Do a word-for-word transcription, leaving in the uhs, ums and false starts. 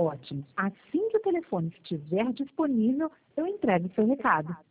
Ótimo. Assim que o telefone estiver disponível, eu entrego seu recado.